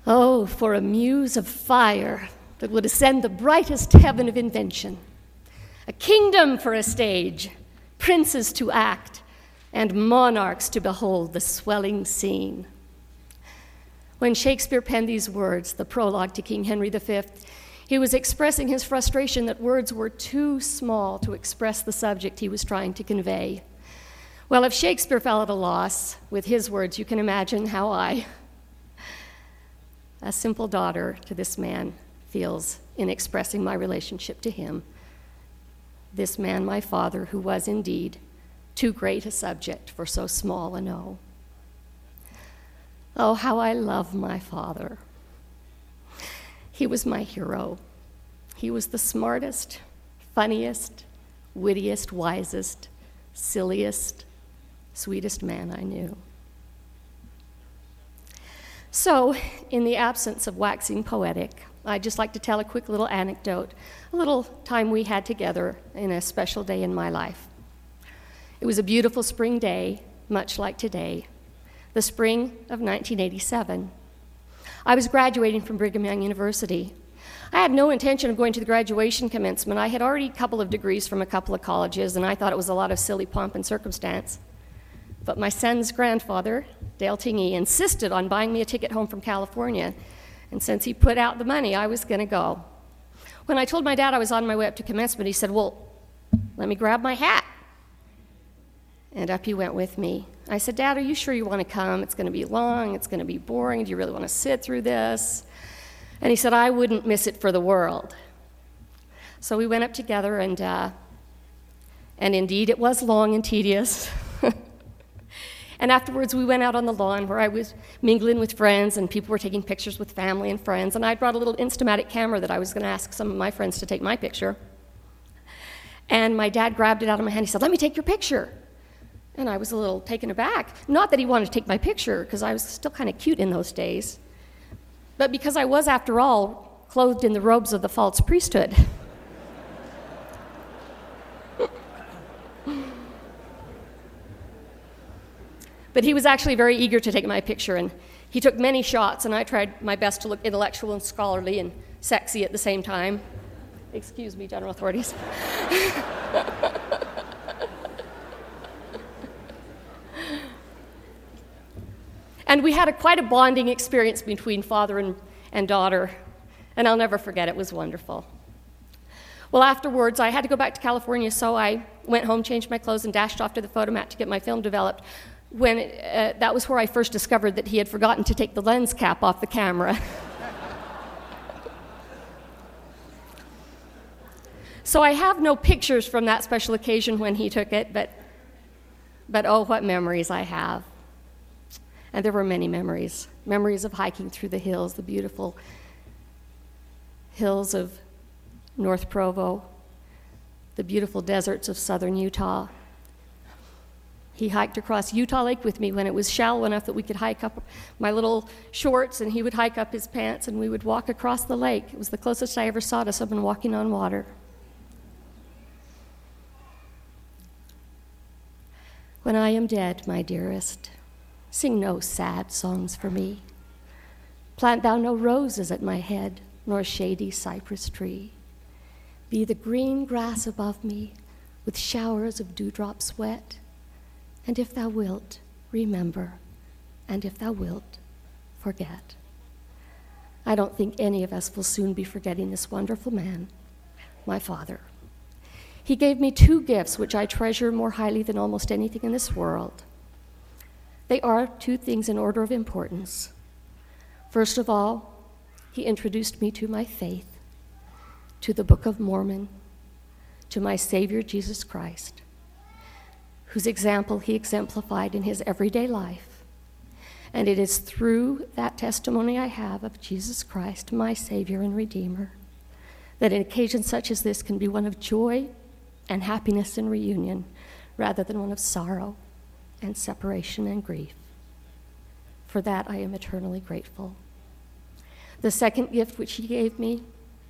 Oh, for a muse of fire that would ascend the brightest heaven of invention, a kingdom for a stage, princes to act, and monarchs to behold the swelling scene. When Shakespeare penned these words, the prologue to King Henry V, he was expressing his frustration that words were too small to express the subject he was trying to convey. Well, if Shakespeare fell at a loss with his words, you can imagine how I, a simple daughter to this man, feels in expressing my relationship to him. This man, my father, who was indeed too great a subject for so small an O. Oh, how I love my father. He was my hero. He was the smartest, funniest, wittiest, wisest, silliest, sweetest man I knew. So, in the absence of waxing poetic, I'd just like to tell a quick little anecdote, a little time we had together in a special day in my life. It was a beautiful spring day, much like today, the spring of 1987. I was graduating from Brigham Young University. I had no intention of going to the graduation commencement. I had already a couple of degrees from a couple of colleges, and I thought it was a lot of silly pomp and circumstance. But my son's grandfather, Dale Tingy, insisted on buying me a ticket home from California, and since he put out the money, I was going to go. When I told my dad I was on my way up to commencement, he said, "Well, let me grab my hat." And up he went with me. I said, "Dad, are you sure you want to come? It's going to be long, it's going to be boring. Do you really want to sit through this?" And he said, "I wouldn't miss it for the world." So we went up together, and indeed it was long and tedious. And afterwards, we went out on the lawn where I was mingling with friends, and people were taking pictures with family and friends. And I brought a little Instamatic camera that I was going to ask some of my friends to take my picture. And my dad grabbed it out of my hand. He said, "Let me take your picture." And I was a little taken aback. Not that he wanted to take my picture, because I was still kind of cute in those days, but because I was, after all, clothed in the robes of the false priesthood. But he was actually very eager to take my picture, and he took many shots, and I tried my best to look intellectual and scholarly and sexy at the same time. Excuse me, general authorities. And we had quite a bonding experience between father and daughter, and I'll never forget it. It was wonderful. Well, afterwards, I had to go back to California, so I went home, changed my clothes, and dashed off to the photomat to get my film developed. That was where I first discovered that he had forgotten to take the lens cap off the camera. So I have no pictures from that special occasion when he took it, but oh, what memories I have. And there were many memories of hiking through the hills, the beautiful hills of North Provo, the beautiful deserts of southern Utah. He hiked across Utah Lake with me when it was shallow enough that we could hike up my little shorts, and he would hike up his pants, and we would walk across the lake. It was the closest I ever saw to someone walking on water. When I am dead, my dearest, sing no sad songs for me. Plant thou no roses at my head, nor shady cypress tree. Be the green grass above me, with showers of dewdrops wet. And if thou wilt, remember, and if thou wilt, forget. I don't think any of us will soon be forgetting this wonderful man, my father. He gave me two gifts which I treasure more highly than almost anything in this world. They are two things in order of importance. First of all, he introduced me to my faith, to the Book of Mormon, to my Savior Jesus Christ, whose example he exemplified in his everyday life. And it is through that testimony I have of Jesus Christ, my Savior and Redeemer, that an occasion such as this can be one of joy and happiness and reunion, rather than one of sorrow and separation and grief. For that I am eternally grateful. The second gift which he gave me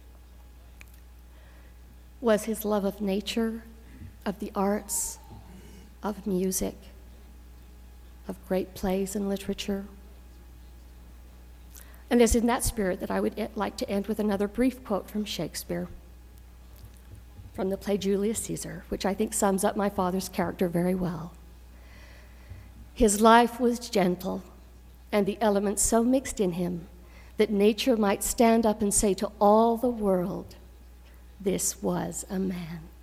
was his love of nature, of the arts, of music, of great plays and literature. And it's in that spirit that I would like to end with another brief quote from Shakespeare, from the play Julius Caesar, which I think sums up my father's character very well. His life was gentle, and the elements so mixed in him that nature might stand up and say to all the world, "This was a man."